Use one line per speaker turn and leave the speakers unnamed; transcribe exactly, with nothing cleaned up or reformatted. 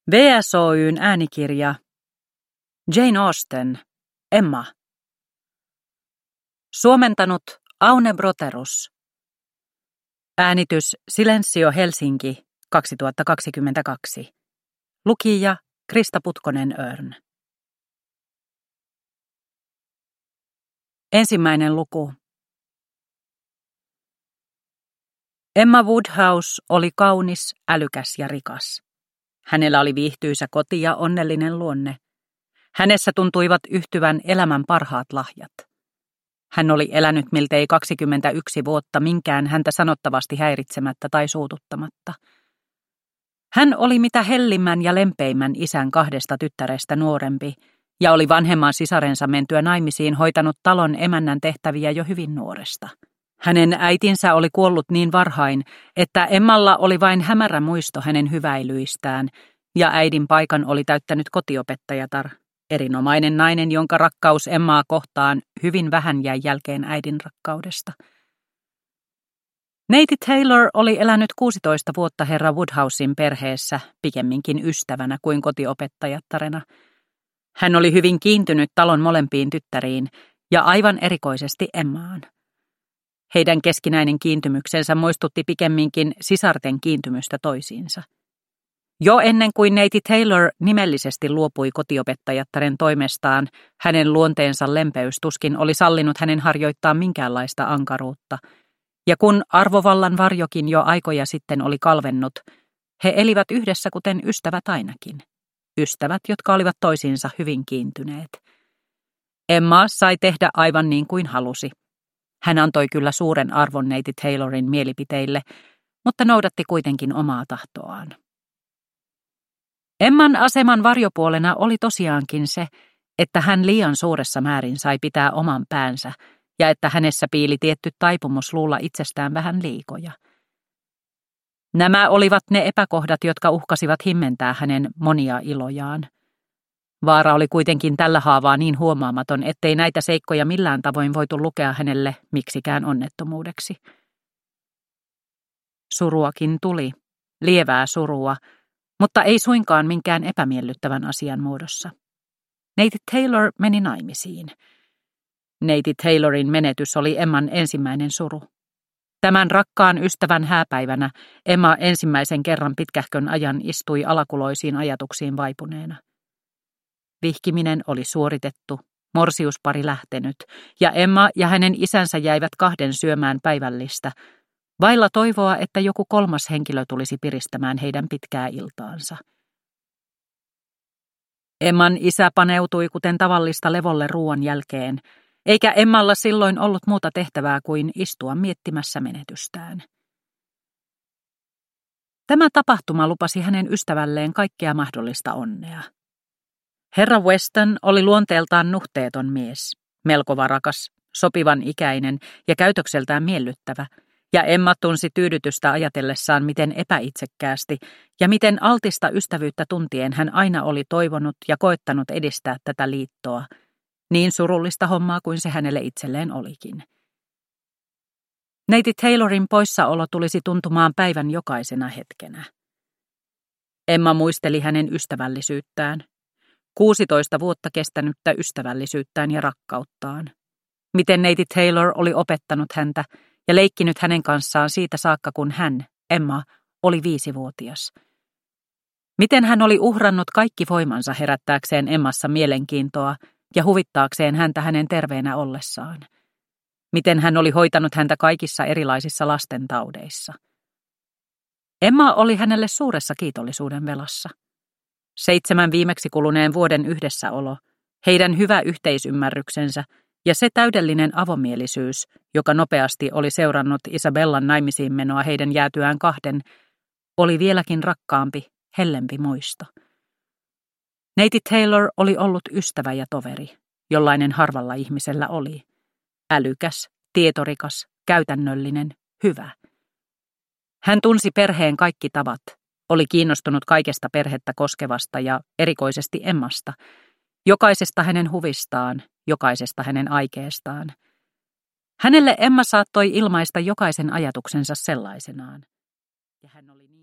V S O Y:n äänikirja Jane Austen, Emma. Suomentanut Aune Broterus. Äänitys Silensio Helsinki kaksituhattakaksikymmentäkaksi. Lukija Krista Putkonen-Örn. Ensimmäinen luku. Emma Woodhouse oli kaunis, älykäs ja rikas. Hänellä oli viihtyisä koti ja onnellinen luonne. Hänessä tuntuivat yhtyvän elämän parhaat lahjat. Hän oli elänyt miltei kaksikymmentäyksi vuotta minkään häntä sanottavasti häiritsemättä tai suututtamatta. Hän oli mitä hellimmän ja lempeimmän isän kahdesta tyttärestä nuorempi ja oli vanhemman sisarensa mentyä naimisiin hoitanut talon emännän tehtäviä jo hyvin nuoresta. Hänen äitinsä oli kuollut niin varhain, että Emmalla oli vain hämärä muisto hänen hyväilyistään, ja äidin paikan oli täyttänyt kotiopettajatar, erinomainen nainen, jonka rakkaus Emmaa kohtaan hyvin vähän jäi jälkeen äidin rakkaudesta. Neiti Taylor oli elänyt kuusitoista vuotta herra Woodhousen perheessä, pikemminkin ystävänä kuin kotiopettajattarena. Hän oli hyvin kiintynyt talon molempiin tyttäriin, ja aivan erikoisesti Emmaan. Heidän keskinäinen kiintymyksensä muistutti pikemminkin sisarten kiintymystä toisiinsa. Jo ennen kuin neiti Taylor nimellisesti luopui kotiopettajattaren toimestaan, hänen luonteensa lempeys tuskin oli sallinut hänen harjoittaa minkäänlaista ankaruutta, ja kun arvovallan varjokin jo aikoja sitten oli kalvennut, he elivät yhdessä kuten ystävät ainakin. Ystävät, jotka olivat toisiinsa hyvin kiintyneet. Emma sai tehdä aivan niin kuin halusi. Hän antoi kyllä suuren arvon neiti Taylorin mielipiteille, mutta noudatti kuitenkin omaa tahtoaan. Emman aseman varjopuolena oli tosiaankin se, että hän liian suuressa määrin sai pitää oman päänsä ja että hänessä piili tietty taipumus luulla itsestään vähän liikoja. Nämä olivat ne epäkohdat, jotka uhkasivat himmentää hänen monia ilojaan. Vaara oli kuitenkin tällä haavaa niin huomaamaton, ettei näitä seikkoja millään tavoin voitu lukea hänelle miksikään onnettomuudeksi. Suruakin tuli, lievää surua, mutta ei suinkaan minkään epämiellyttävän asian muodossa. Neiti Taylor meni naimisiin. Neiti Taylorin menetys oli Emman ensimmäinen suru. Tämän rakkaan ystävän hääpäivänä Emma ensimmäisen kerran pitkähkön ajan istui alakuloisiin ajatuksiin vaipuneena. Vihkiminen oli suoritettu, morsiuspari lähtenyt, ja Emma ja hänen isänsä jäivät kahden syömään päivällistä, vailla toivoa, että joku kolmas henkilö tulisi piristämään heidän pitkää iltaansa. Emman isä paneutui kuten tavallista levolle ruoan jälkeen, eikä Emmalla silloin ollut muuta tehtävää kuin istua miettimässä menetystään. Tämä tapahtuma lupasi hänen ystävälleen kaikkea mahdollista onnea. Herra Weston oli luonteeltaan nuhteeton mies, melko varakas, sopivan ikäinen ja käytökseltään miellyttävä, ja Emma tunsi tyydytystä ajatellessaan, miten epäitsekkäästi ja miten altista ystävyyttä tuntien hän aina oli toivonut ja koettanut edistää tätä liittoa, niin surullista hommaa kuin se hänelle itselleen olikin. Neiti Taylorin poissaolo tulisi tuntumaan päivän jokaisena hetkenä. Emma muisteli hänen ystävällisyyttään. Kuusitoista vuotta kestänyttä ystävällisyyttään ja rakkauttaan. Miten neiti Taylor oli opettanut häntä ja leikkinyt hänen kanssaan siitä saakka, kun hän, Emma, oli viisivuotias. Miten hän oli uhrannut kaikki voimansa herättääkseen Emmassa mielenkiintoa ja huvittaakseen häntä hänen terveenä ollessaan. Miten hän oli hoitanut häntä kaikissa erilaisissa lastentaudeissa. Emma oli hänelle suuressa kiitollisuuden velassa. Seitsemän viimeksi kuluneen vuoden yhdessäolo, heidän hyvä yhteisymmärryksensä ja se täydellinen avomielisyys, joka nopeasti oli seurannut Isabellan naimisiin menoa heidän jäätyään kahden, oli vieläkin rakkaampi, hellempi muisto. Neiti Taylor oli ollut ystävä ja toveri, jollainen harvalla ihmisellä oli. Älykäs, tietorikas, käytännöllinen, hyvä. Hän tunsi perheen kaikki tavat. Oli kiinnostunut kaikesta perhettä koskevasta ja erikoisesti Emmasta, jokaisesta hänen huvistaan, jokaisesta hänen aikeestaan. Hänelle Emma saattoi ilmaista jokaisen ajatuksensa sellaisenaan. Ja hän oli niin